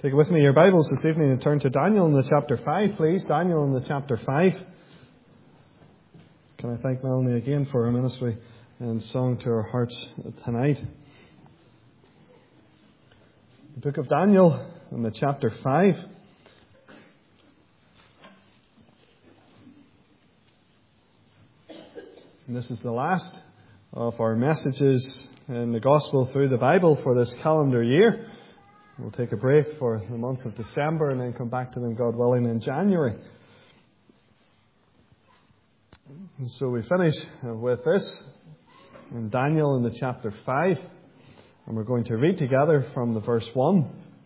Take with me your Bibles this evening and turn to Daniel in the chapter 5, please. Daniel in the chapter 5. Can I thank Melanie again for her ministry and song to our hearts tonight. The book of Daniel in the chapter 5. And this is the last of our messages in the Gospel through the Bible for this calendar year. We'll take a break for the month of December and then come back to them, God willing, in January. And so we finish with this in Daniel in the chapter 5. And we're going to read together from the verse 1.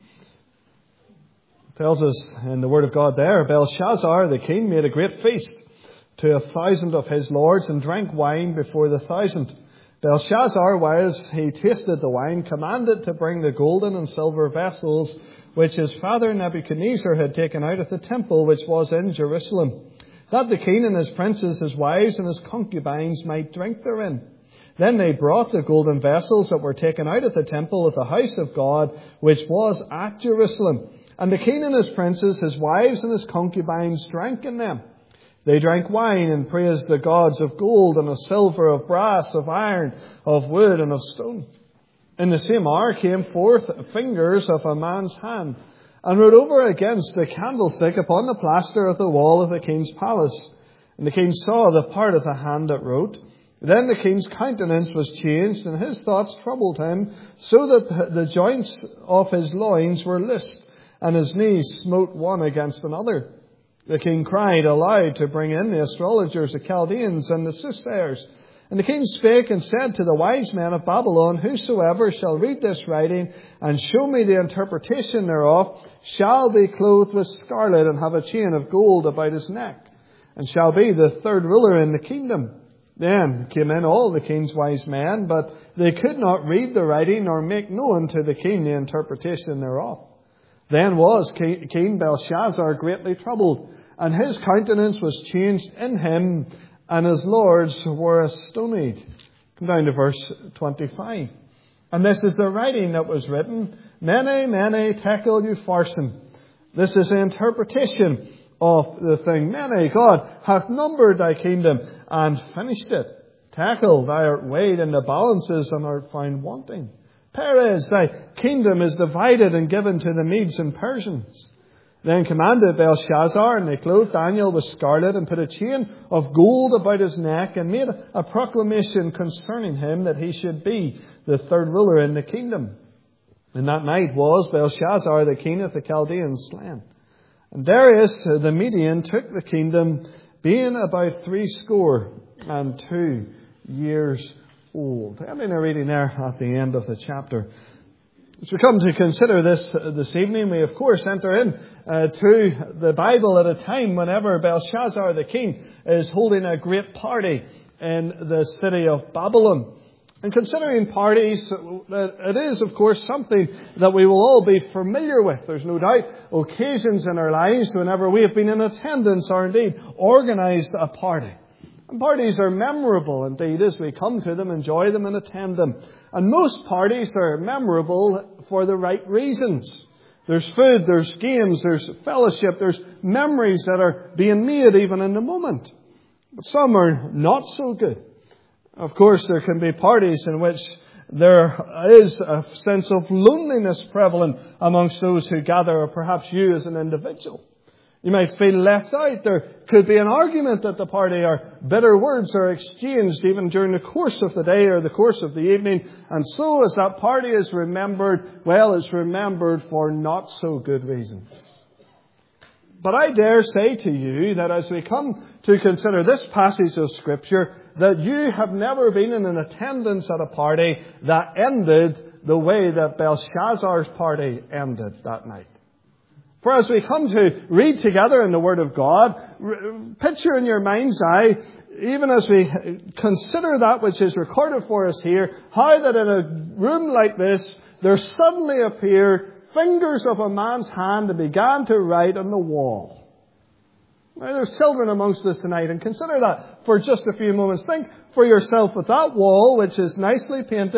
It tells us in the Word of God there, Belshazzar the king made a great feast to 1,000 of his lords and drank wine before the 1,000. Belshazzar, whilst he tasted the wine, commanded to bring the golden and silver vessels which his father Nebuchadnezzar had taken out of the temple which was in Jerusalem, that the king and his princes, his wives and his concubines might drink therein. Then they brought the golden vessels that were taken out of the temple of the house of God, which was at Jerusalem. And the king and his princes, his wives and his concubines drank in them. They drank wine and praised the gods of gold and of silver, of brass, of iron, of wood and of stone. In the same hour came forth fingers of a man's hand, and wrote over against the candlestick upon the plaster of the wall of the king's palace. And the king saw the part of the hand that wrote. Then the king's countenance was changed, and his thoughts troubled him, so that the joints of his loins were list, and his knees smote one against another. The king cried aloud to bring in the astrologers, the Chaldeans, and the soothsayers. And the king spake and said to the wise men of Babylon, whosoever shall read this writing and show me the interpretation thereof shall be clothed with scarlet and have a chain of gold about his neck, and shall be the third ruler in the kingdom. Then came in all the king's wise men, but they could not read the writing nor make known to the king the interpretation thereof. Then was King Belshazzar greatly troubled, and his countenance was changed in him, and his lords were astonied. Come down to verse 25. And this is the writing that was written, Mene, Mene, Tekel, Upharsin. This is the interpretation of the thing. Mene, God hath numbered thy kingdom and finished it. Tekel, thou art weighed in the balances and art found wanting. Peres, thy kingdom is divided and given to the Medes and Persians. Then commanded Belshazzar, and they clothed Daniel with scarlet, and put a chain of gold about his neck, and made a proclamation concerning him that he should be the third ruler in the kingdom. And that night was Belshazzar the king of the Chaldeans slain. And Darius the Median took the kingdom, being about 62 years old. Ending our reading there at the end of the chapter. As we come to consider this evening, we of course enter in to the Bible at a time whenever Belshazzar the king is holding a great party in the city of Babylon. And considering parties, it is of course something that we will all be familiar with. There's no doubt occasions in our lives whenever we have been in attendance or indeed organised a party. And parties are memorable indeed as we come to them, enjoy them and attend them. And most parties are memorable for the right reasons. There's food, there's games, there's fellowship, there's memories that are being made even in the moment. But some are not so good. Of course, there can be parties in which there is a sense of loneliness prevalent amongst those who gather, or perhaps you as an individual. You might feel left out. There could be an argument at the party, or bitter words are exchanged even during the course of the day or the course of the evening. And so as that party is remembered, well, it's remembered for not so good reasons. But I dare say to you that as we come to consider this passage of Scripture, that you have never been in an attendance at a party that ended the way that Belshazzar's party ended that night. For as we come to read together in the Word of God, picture in your mind's eye, even as we consider that which is recorded for us here, how that in a room like this, there suddenly appeared fingers of a man's hand and began to write on the wall. Now, there's children amongst us tonight, and consider that for just a few moments. Think for yourself with that wall, which is nicely painted,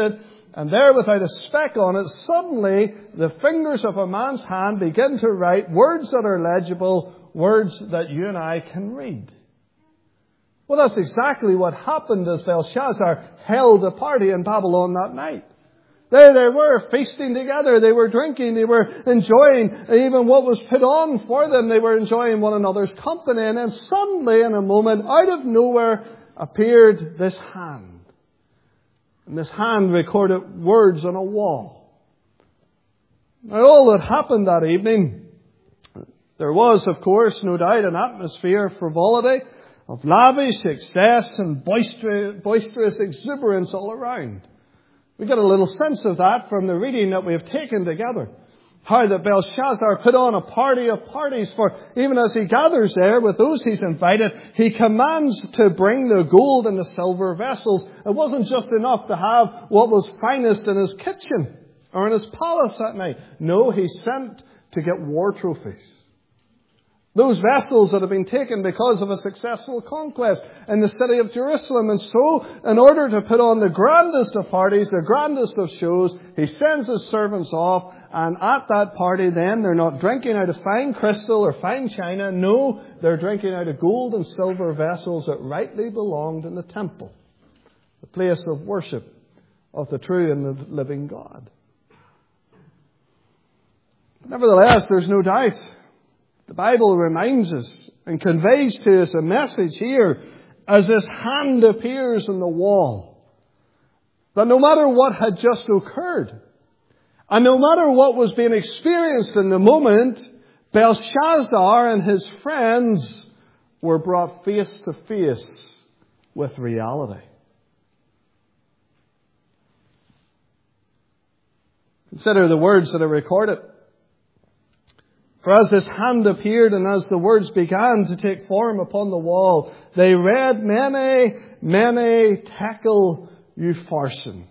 And there, without a speck on it, suddenly the fingers of a man's hand begin to write words that are legible, words that you and I can read. Well, that's exactly what happened as Belshazzar held a party in Babylon that night. There they were, feasting together. They were drinking. They were enjoying even what was put on for them. They were enjoying one another's company. And then suddenly, in a moment, out of nowhere, appeared this hand. And this hand recorded words on a wall. Now, all that happened that evening, there was, of course, no doubt, an atmosphere of frivolity, of lavish excess and boisterous exuberance all around. We get a little sense of that from the reading that we have taken together. How that Belshazzar put on a party of parties, for even as he gathers there with those he's invited, he commands to bring the gold and the silver vessels. It wasn't just enough to have what was finest in his kitchen or in his palace that night. No, he sent to get war trophies. Those vessels that had been taken because of a successful conquest in the city of Jerusalem. And so, in order to put on the grandest of parties, the grandest of shows, he sends his servants off. And at that party then, they're not drinking out of fine crystal or fine china. No, they're drinking out of gold and silver vessels that rightly belonged in the temple, the place of worship of the true and the living God. But nevertheless, there's no doubt. The Bible reminds us and conveys to us a message here as this hand appears on the wall. That no matter what had just occurred, and no matter what was being experienced in the moment, Belshazzar and his friends were brought face to face with reality. Consider the words that are recorded. For as this hand appeared and as the words began to take form upon the wall, they read, Mene, Mene, Tekel, Upharsin.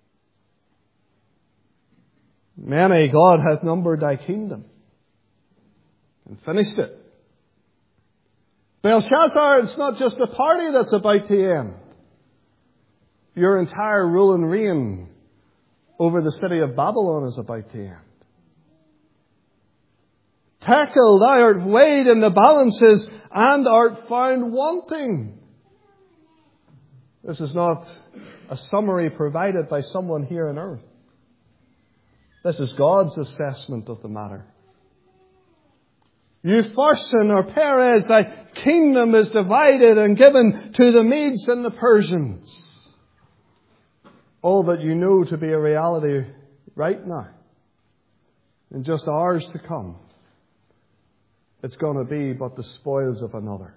Mene, God hath numbered thy kingdom and finished it. Belshazzar, it's not just a party that's about to end. Your entire rule and reign over the city of Babylon is about to end. Tekel, thou art weighed in the balances and art found wanting. This is not a summary provided by someone here on earth. This is God's assessment of the matter. Upharsin or Perez, thy kingdom is divided and given to the Medes and the Persians. All that you know to be a reality right now, in just hours to come, it's going to be but the spoils of another.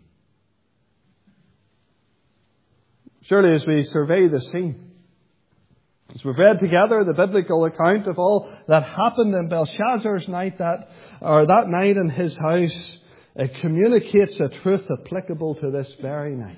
Surely as we survey the scene, as we've read together the biblical account of all that happened in Belshazzar's night, that night in his house, it communicates a truth applicable to this very night.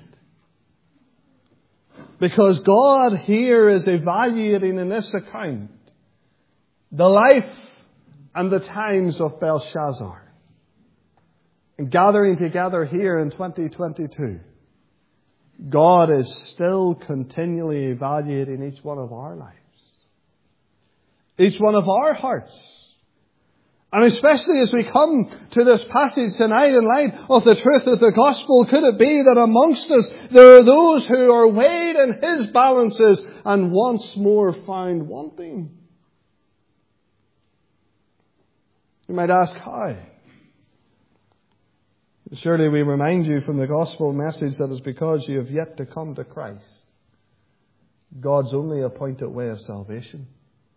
Because God here is evaluating in this account the life and the times of Belshazzar. And gathering together here in 2022, God is still continually evaluating each one of our lives. Each one of our hearts. And especially as we come to this passage tonight in light of the truth of the gospel, could it be that amongst us there are those who are weighed in His balances and once more found wanting? You might ask, how? Surely we remind you from the gospel message that it's because you have yet to come to Christ, God's only appointed way of salvation.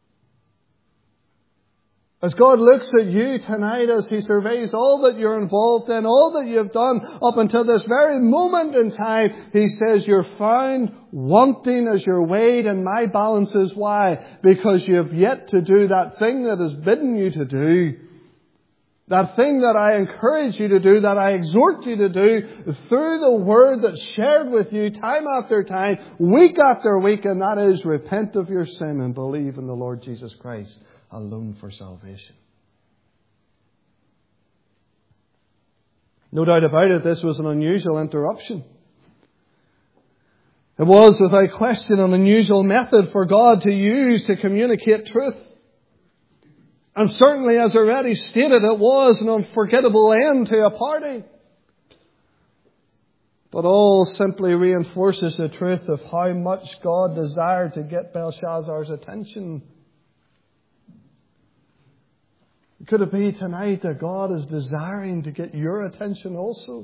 As God looks at you tonight, as He surveys all that you're involved in, all that you've done up until this very moment in time, He says you're found wanting as you're weighed in my balances. Why? Because you have yet to do that thing that is bidden you to do. That thing that I encourage you to do, that I exhort you to do through the word that's shared with you time after time, week after week, and that is repent of your sin and believe in the Lord Jesus Christ alone for salvation. No doubt about it, this was an unusual interruption. It was without question an unusual method for God to use to communicate truth. And certainly, as already stated, it was an unforgettable end to a party. But all simply reinforces the truth of how much God desired to get Belshazzar's attention. Could it be tonight that God is desiring to get your attention also?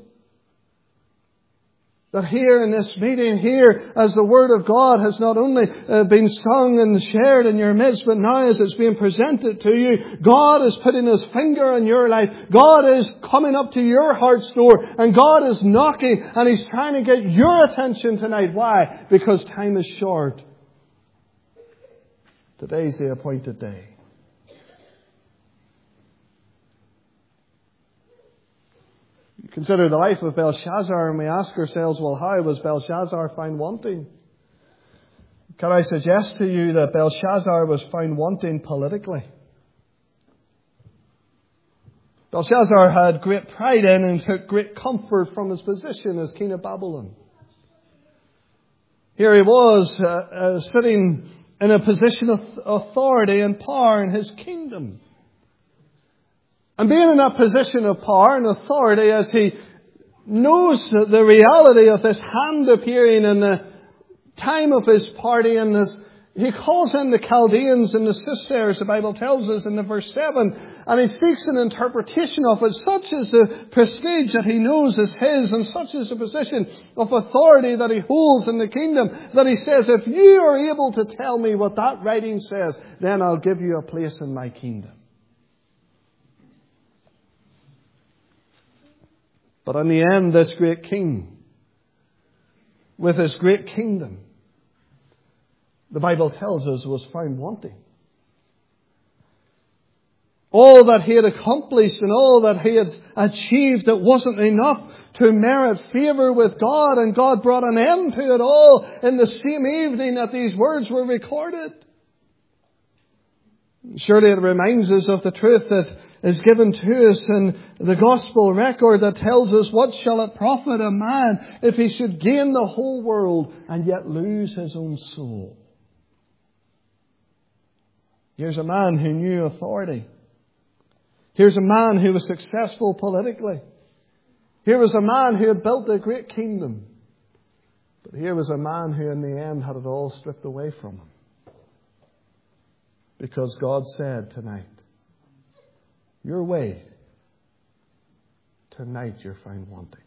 That here in this meeting, here as the Word of God has not only been sung and shared in your midst, but now as it's being presented to you, God is putting His finger on your life. God is coming up to your heart's door, and God is knocking, and He's trying to get your attention tonight. Why? Because time is short. Today's the appointed day. Consider the life of Belshazzar, and we ask ourselves, well, how was Belshazzar found wanting? Can I suggest to you that Belshazzar was found wanting politically? Belshazzar had great pride in and took great comfort from his position as king of Babylon. Here he was sitting in a position of authority and power in his kingdom. And being in that position of power and authority, as he knows the reality of this hand appearing in the time of his party, and he calls in the Chaldeans and the soothsayers, the Bible tells us in the verse 7, and he seeks an interpretation of it. Such is the prestige that he knows is his, and such is the position of authority that he holds in the kingdom, that he says, if you are able to tell me what that writing says, then I'll give you a place in my kingdom. But in the end, this great king, with his great kingdom, the Bible tells us, was found wanting. All that he had accomplished and all that he had achieved, it wasn't enough to merit favour with God, and God brought an end to it all in the same evening that these words were recorded. Surely it reminds us of the truth that is given to us in the gospel record that tells us, what shall it profit a man if he should gain the whole world and yet lose his own soul? Here's a man who knew authority. Here's a man who was successful politically. Here was a man who had built a great kingdom. But here was a man who in the end had it all stripped away from him. Because God said tonight, your way, tonight you're found wanting.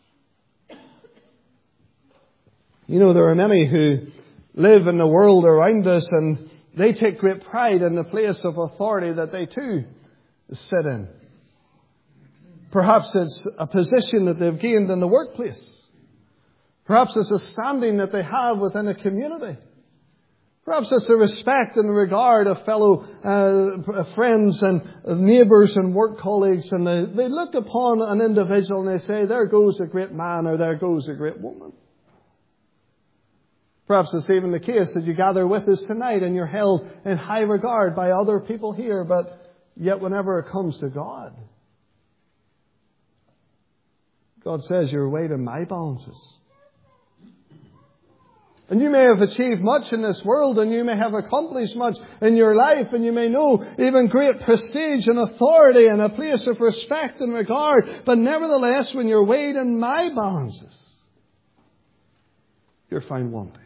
You know, there are many who live in the world around us, and they take great pride in the place of authority that they too sit in. Perhaps it's a position that they've gained in the workplace. Perhaps it's a standing that they have within a community. Perhaps it's the respect and the regard of fellow friends and neighbours and work colleagues, and they look upon an individual and they say, there goes a great man, or there goes a great woman. Perhaps it's even the case that you gather with us tonight and you're held in high regard by other people here, but yet whenever it comes to God, God says you're weighed in my balances. And you may have achieved much in this world, and you may have accomplished much in your life, and you may know even great prestige and authority and a place of respect and regard. But nevertheless, when you're weighed in my balances, you're found wanting.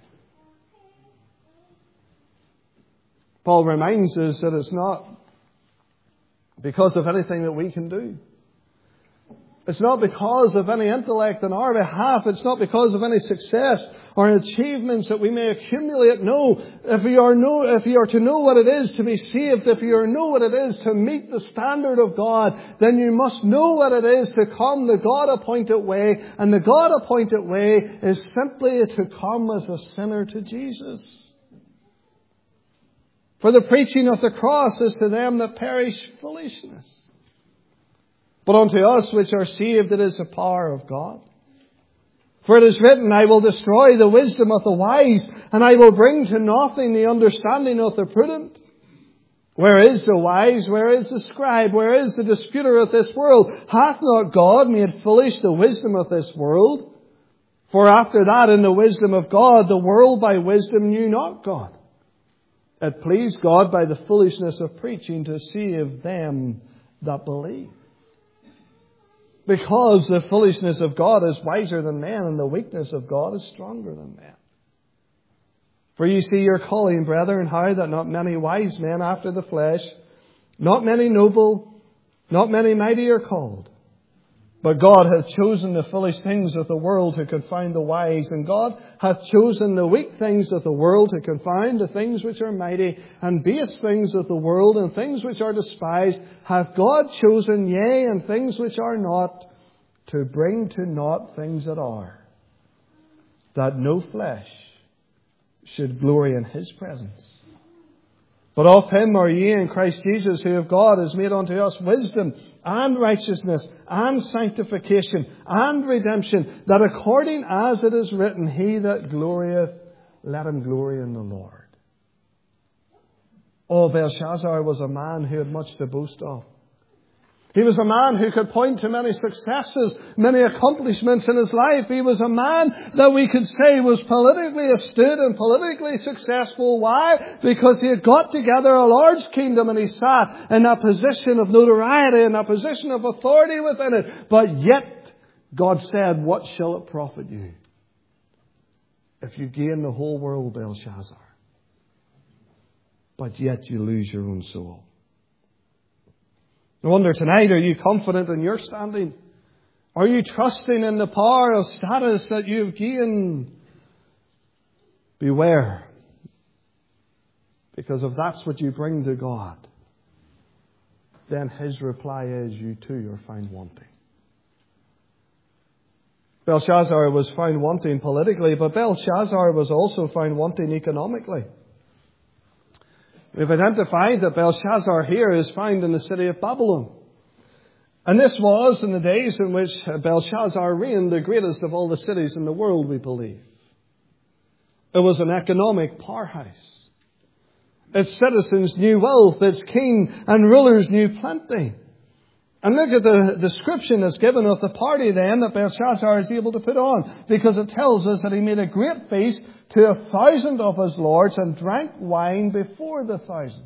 Paul reminds us that it's not because of anything that we can do. It's not because of any intellect on our behalf. It's not because of any success or achievements that we may accumulate. No, if you are to know what it is to be saved, if you are to know what it is to meet the standard of God, then you must know what it is to come the God-appointed way. And the God-appointed way is simply to come as a sinner to Jesus. For the preaching of the cross is to them that perish foolishness. But unto us which are saved, it is the power of God. For it is written, I will destroy the wisdom of the wise, and I will bring to nothing the understanding of the prudent. Where is the wise? Where is the scribe? Where is the disputer of this world? Hath not God made foolish the wisdom of this world? For after that, in the wisdom of God, the world by wisdom knew not God. It pleased God by the foolishness of preaching to save them that believe. Because the foolishness of God is wiser than men, and the weakness of God is stronger than men. For ye see your calling, brethren, how that not many wise men after the flesh, not many noble, not many mighty are called. But God hath chosen the foolish things of the world to confound the wise, and God hath chosen the weak things of the world to confound the things which are mighty, and base things of the world, and things which are despised, hath God chosen, yea, and things which are not, to bring to naught things that are, that no flesh should glory in His presence. But of Him are ye in Christ Jesus, who of God is made unto us wisdom and righteousness and sanctification and redemption, that according as it is written, He that glorieth, let him glory in the Lord. Oh, Belshazzar was a man who had much to boast of. He was a man who could point to many successes, many accomplishments in his life. He was a man that we could say was politically astute and politically successful. Why? Because he had got together a large kingdom and he sat in a position of notoriety and a position of authority within it. But yet, God said, what shall it profit you if you gain the whole world, Belshazzar, but yet you lose your own soul? I wonder tonight, are you confident in your standing? Are you trusting in the power of status that you've gained? Beware. Because if that's what you bring to God, then His reply is, you too are found wanting. Belshazzar was found wanting politically, but Belshazzar was also found wanting economically. We've identified that Belshazzar here is found in the city of Babylon. And this was, in the days in which Belshazzar reigned, the greatest of all the cities in the world, we believe. It was an economic powerhouse. Its citizens knew wealth, its king and rulers knew plenty. And look at the description that's given of the party then that Belshazzar is able to put on. Because it tells us that he made a great feast to 1,000 of his lords and drank wine before the 1,000.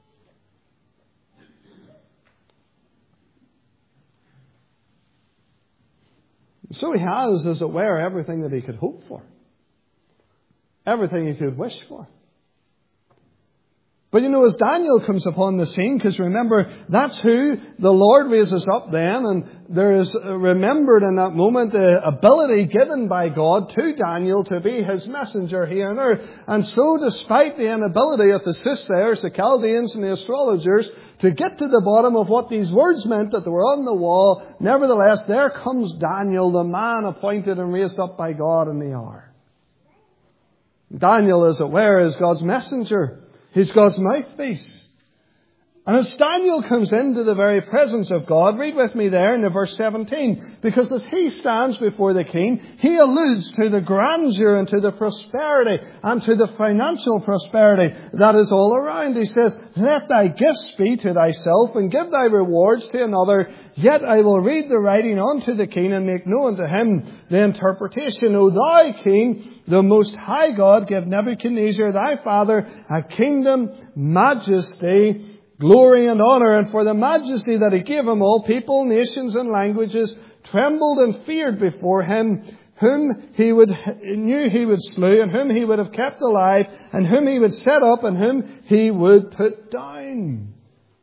So he has, as it were, everything that he could hope for. Everything he could wish for. But you know, as Daniel comes upon the scene, because remember, that's who the Lord raises up then, and there is remembered in that moment the ability given by God to Daniel to be His messenger here on earth. And so despite the inability of the soothsayers, the Chaldeans and the astrologers to get to the bottom of what these words meant that they were on the wall, nevertheless there comes Daniel, the man appointed and raised up by God in the hour. Daniel, as it were, is God's messenger. He's God's mouthpiece. And as Daniel comes into the very presence of God, read with me there in verse 17, because as he stands before the king, he alludes to the grandeur and to the prosperity and to the financial prosperity that is all around. He says, let thy gifts be to thyself and give thy rewards to another. Yet I will read the writing unto the king and make known to him the interpretation. O thou king, the most high God, give Nebuchadnezzar thy father a kingdom, majesty, glory and honor, and for the majesty that He gave him, all people, nations and languages trembled and feared before him, whom knew he would slay, and whom he would have kept alive, and whom he would set up, and whom he would put down.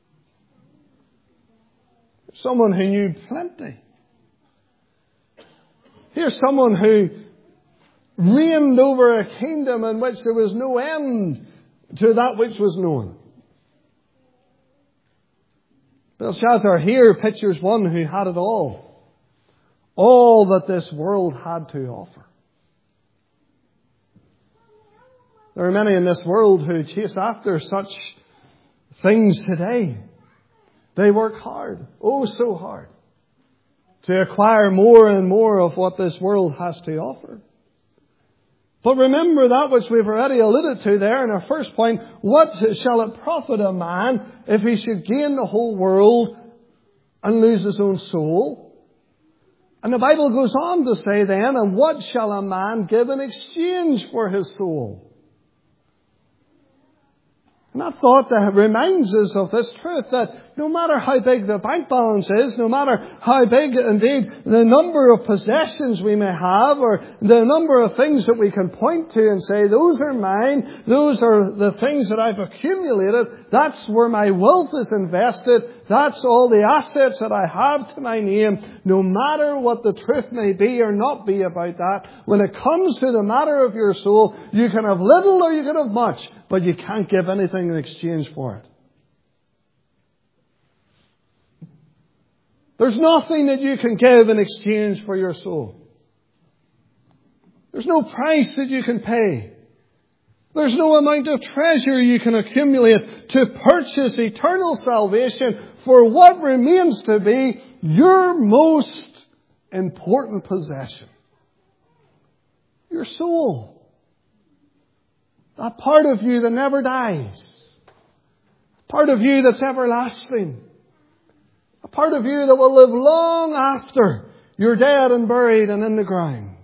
Someone who knew plenty. Here's someone who reigned over a kingdom in which there was no end to that which was known. Belshazzar here pictures one who had it all. All that this world had to offer. There are many in this world who chase after such things today. They work hard, oh so hard, to acquire more and more of what this world has to offer. But remember that which we've already alluded to there in our first point. What shall it profit a man if he should gain the whole world and lose his own soul? And the Bible goes on to say then, and what shall a man give in exchange for his soul? And that thought that reminds us of this truth that no matter how big the bank balance is, no matter how big indeed the number of possessions we may have, or the number of things that we can point to and say, those are mine, those are the things that I've accumulated, that's where my wealth is invested, that's all the assets that I have to my name, no matter what the truth may be or not be about that, when it comes to the matter of your soul, you can have little or you can have much, but you can't give anything in exchange for it. There's nothing that you can give in exchange for your soul. There's no price that you can pay. There's no amount of treasure you can accumulate to purchase eternal salvation for what remains to be your most important possession. Your soul. That part of you that never dies. Part of you that's everlasting. A part of you that will live long after you're dead and buried and in the ground.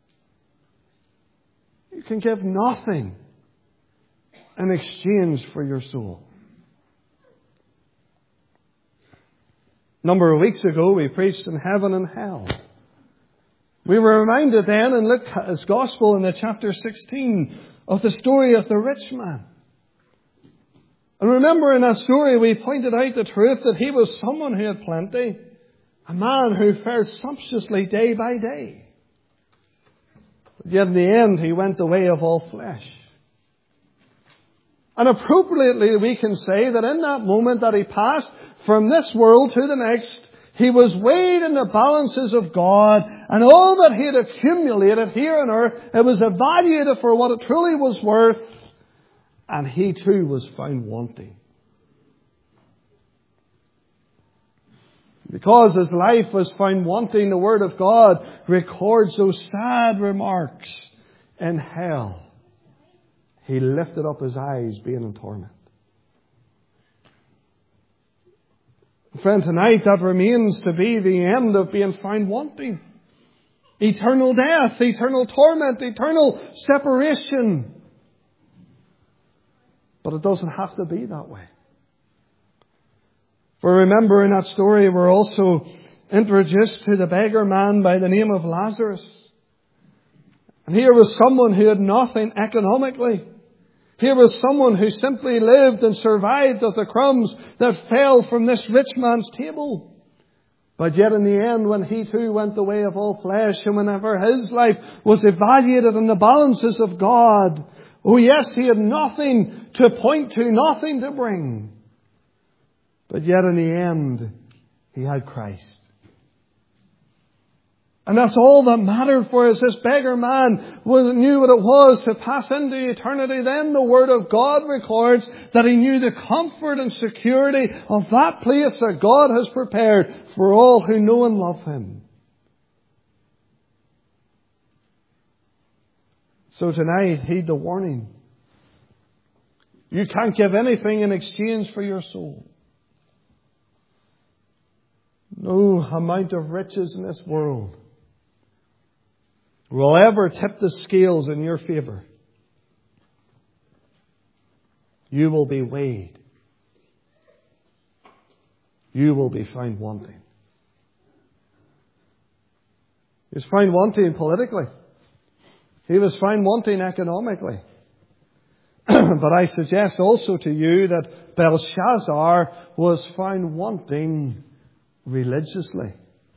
You can give nothing in exchange for your soul. A number of weeks ago we preached on heaven and hell. We were reminded then in Luke's Gospel in the chapter 16 of the story of the rich man. And remember in that story we pointed out the truth that he was someone who had plenty. A man who fared sumptuously day by day. But yet in the end he went the way of all flesh. And appropriately we can say that in that moment that he passed from this world to the next, he was weighed in the balances of God, and all that he had accumulated here on earth, it was evaluated for what it truly was worth, and he too was found wanting. Because his life was found wanting, the Word of God records those sad remarks in hell. He lifted up his eyes, being in torment. Friend, tonight that remains to be the end of being found wanting. Eternal death, eternal torment, eternal separation. But it doesn't have to be that way. For remember in that story we're also introduced to the beggar man by the name of Lazarus. And here was someone who had nothing economically. Here was someone who simply lived and survived of the crumbs that fell from this rich man's table. But yet in the end, when he too went the way of all flesh, and whenever his life was evaluated in the balances of God, oh yes, he had nothing to point to, nothing to bring. But yet in the end, he had Christ. And that's all that mattered for us. This beggar man knew what it was to pass into eternity. Then the Word of God records that he knew the comfort and security of that place that God has prepared for all who know and love Him. So tonight, heed the warning. You can't give anything in exchange for your soul. No amount of riches in this world will ever tip the scales in your favor. You will be weighed. You will be found wanting. He was found wanting politically. He was found wanting economically. But I suggest also to you that Belshazzar was found wanting religiously.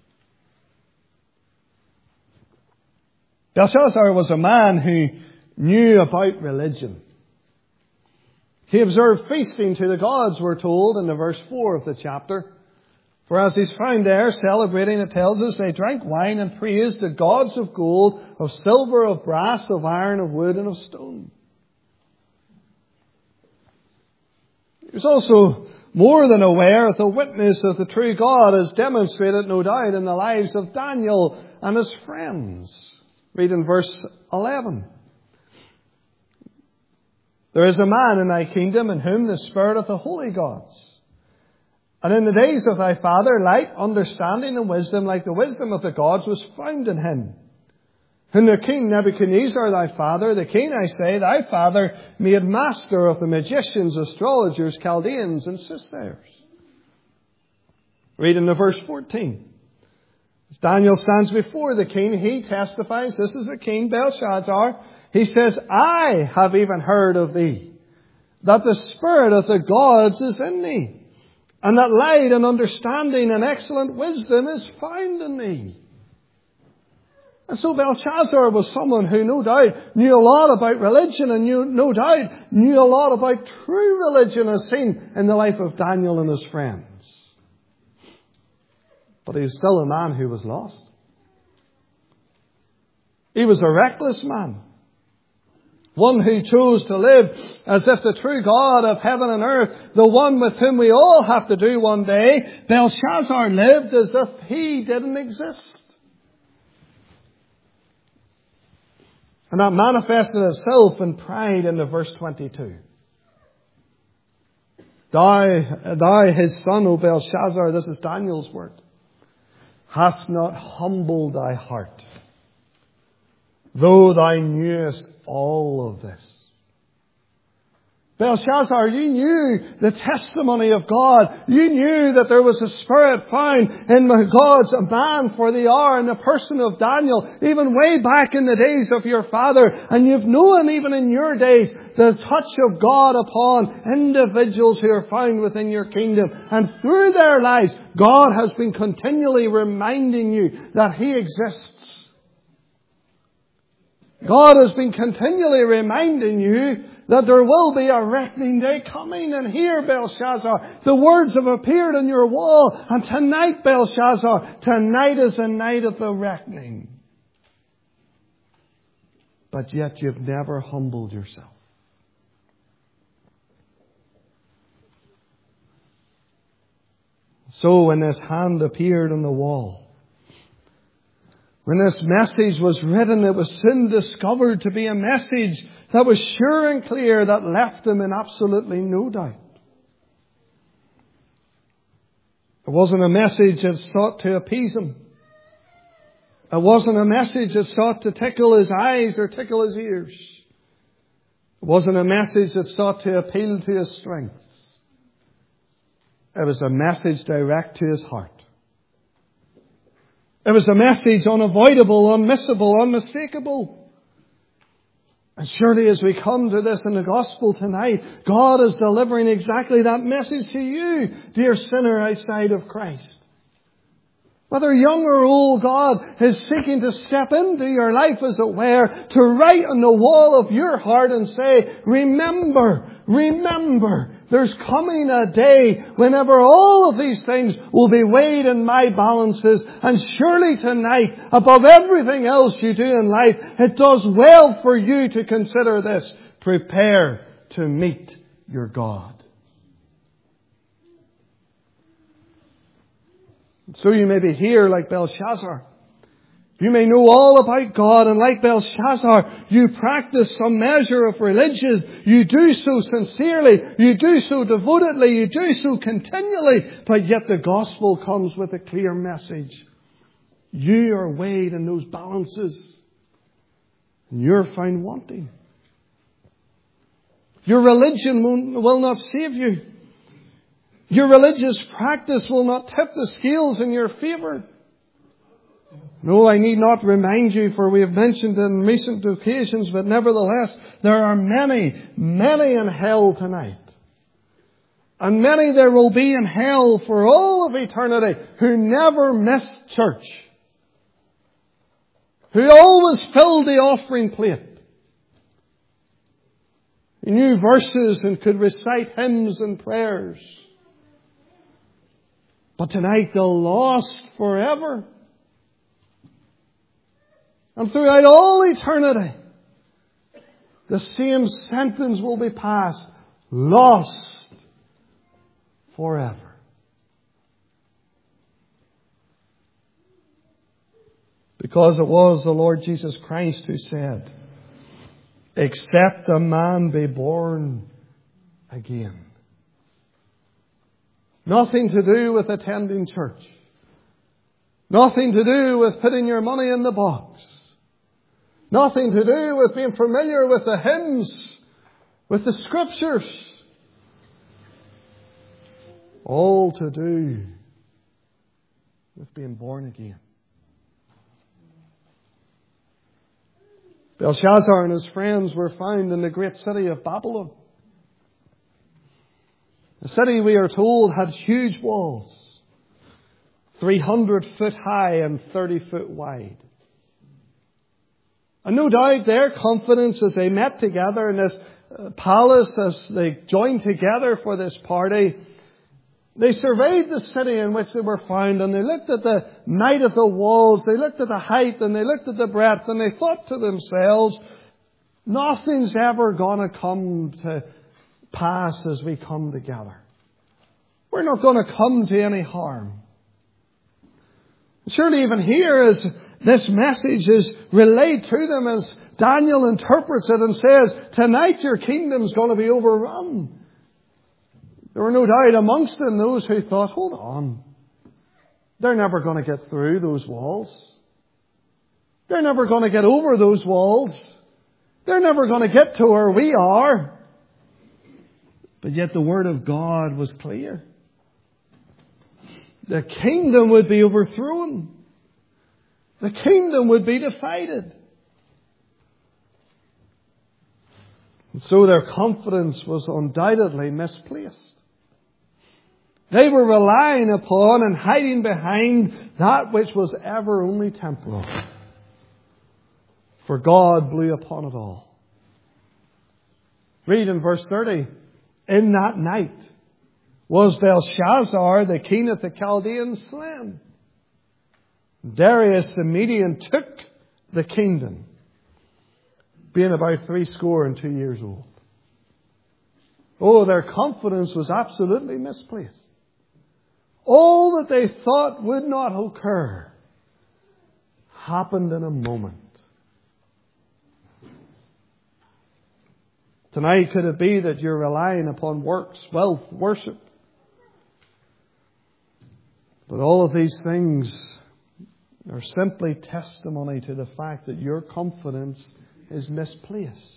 Belshazzar was a man who knew about religion. He observed feasting to the gods, we're told in the verse 4 of the chapter. For as he's found there celebrating, it tells us, they drank wine and praised the gods of gold, of silver, of brass, of iron, of wood, and of stone. He was also more than aware of the witness of the true God, as demonstrated, no doubt, in the lives of Daniel and his friends. Read in verse 11. There is a man in thy kingdom in whom the spirit of the holy gods And in the days of thy father, light, understanding, and wisdom, like the wisdom of the gods, was found in him. And the king Nebuchadnezzar, thy father, the king, I say, thy father, made master of the magicians, astrologers, Chaldeans, and soothsayers. Read in the verse 14. As Daniel stands before the king, he testifies, this is the king Belshazzar. He says, I have even heard of thee, that the spirit of the gods is in thee, and that light and understanding and excellent wisdom is found in thee. And so Belshazzar was someone who no doubt knew a lot about religion and no doubt knew a lot about true religion as seen in the life of Daniel and his friends. But he was still a man who was lost. He was a reckless man. One who chose to live as if the true God of heaven and earth, the one with whom we all have to do one day, Belshazzar lived as if he didn't exist. And that manifested itself in pride in the verse 22. Thou, his son, O Belshazzar, this is Daniel's word, hast not humbled thy heart, though thou knewest all of this. Belshazzar, you knew the testimony of God. You knew that there was a spirit found in God's man for the hour in the person of Daniel, even way back in the days of your father. And you've known even in your days the touch of God upon individuals who are found within your kingdom. And through their lives, God has been continually reminding you that He exists. God has been continually reminding you that there will be a reckoning day coming. And here, Belshazzar, the words have appeared on your wall. And tonight, Belshazzar, tonight is the night of the reckoning. But yet you've never humbled yourself. So when this hand appeared on the wall, when this message was written, it was soon discovered to be a message that was sure and clear, that left him in absolutely no doubt. It wasn't a message that sought to appease him. It wasn't a message that sought to tickle his eyes or tickle his ears. It wasn't a message that sought to appeal to his strengths. It was a message direct to his heart. It was a message unavoidable, unmissable, unmistakable. And surely as we come to this in the gospel tonight, God is delivering exactly that message to you, dear sinner outside of Christ. Whether young or old, God is seeking to step into your life, as it were, to write on the wall of your heart and say, remember, there's coming a day whenever all of these things will be weighed in my balances. And surely tonight, above everything else you do in life, it does well for you to consider this. Prepare to meet your God. So you may be here like Belshazzar. You may know all about God, and like Belshazzar, you practice some measure of religion. You do so sincerely. You do so devotedly. You do so continually. But yet the gospel comes with a clear message. You are weighed in those balances, and you're found wanting. Your religion will not save you. Your religious practice will not tip the scales in your favour. No, I need not remind you, for we have mentioned in recent occasions, but nevertheless, there are many in hell tonight. And many there will be in hell for all of eternity who never missed church. Who always filled the offering plate. Who knew verses and could recite hymns and prayers. But tonight they're lost forever. And throughout all eternity, the same sentence will be passed. Lost forever. Because it was the Lord Jesus Christ who said, except a man be born again, Nothing to do with attending church. Nothing to do with putting your money in the box. Nothing to do with being familiar with the hymns, with the scriptures. All to do with being born again. Belshazzar and his friends were found in the great city of Babylon. The city, we are told, had huge walls, 300 foot high and 30 foot wide. And no doubt their confidence as they met together in this palace, as they joined together for this party, they surveyed the city in which they were found, and they looked at the might of the walls, they looked at the height, and they looked at the breadth, and they thought to themselves, nothing's ever going to come to pass as we come together. We're not going to come to any harm. Surely even here, as this message is relayed to them, as Daniel interprets it and says, tonight your kingdom's going to be overrun. There were no doubt amongst them those who thought, hold on, they're never going to get through those walls. They're never going to get over those walls. They're never going to get to where we are. But yet the Word of God was clear. The kingdom would be overthrown. The kingdom would be divided. And so their confidence was undoubtedly misplaced. They were relying upon and hiding behind that which was ever only temporal. For God blew upon it all. Read in verse 30. In that night was Belshazzar, the king of the Chaldeans, slain. Darius the Median took the kingdom, being about 62 years old. Oh, their confidence was absolutely misplaced. All that they thought would not occur happened in a moment. Tonight, could it be that you're relying upon works, wealth, worship? But all of these things are simply testimony to the fact that your confidence is misplaced.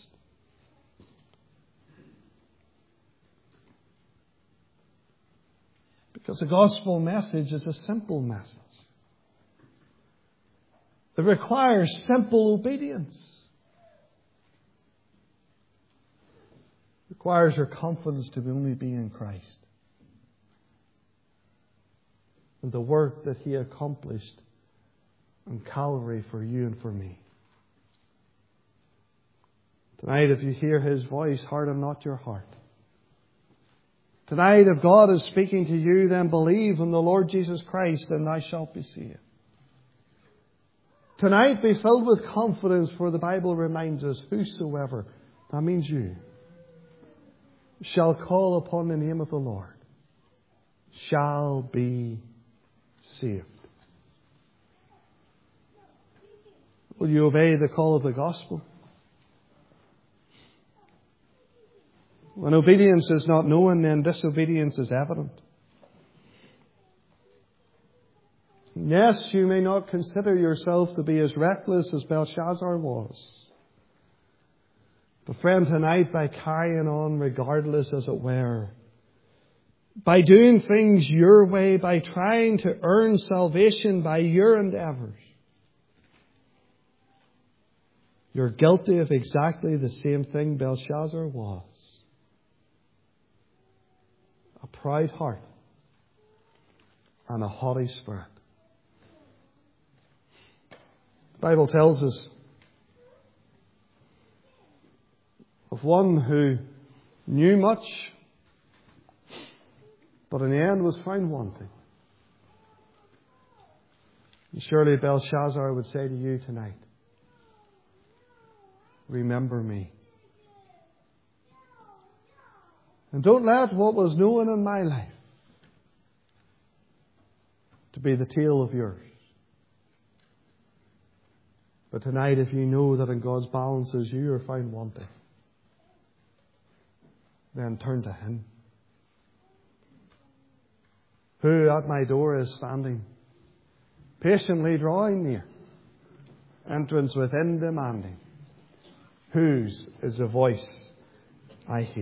Because the gospel message is a simple message. It requires simple obedience. It requires your confidence to only be in Christ and the work that He accomplished on Calvary for you and for me. Tonight, if you hear His voice, harden not your heart. Tonight, if God is speaking to you, then believe in the Lord Jesus Christ and thou shalt be saved. Tonight, be filled with confidence, for the Bible reminds us, whosoever, that means you, shall call upon the name of the Lord, shall be saved. Will you obey the call of the gospel? When obedience is not known, then disobedience is evident. Yes, you may not consider yourself to be as reckless as Belshazzar was. But friend, tonight, by carrying on regardless, as it were, by doing things your way, by trying to earn salvation by your endeavours, you're guilty of exactly the same thing Belshazzar was. A proud heart and a haughty spirit. The Bible tells us of one who knew much, but in the end was found wanting. And surely Belshazzar would say to you tonight, remember me. And don't let what was known in my life to be the tale of yours. But tonight, if you know that in God's balances you are found wanting, then turn to Him. Who at my door is standing, patiently drawing near, entrance within demanding? Whose is the voice I hear?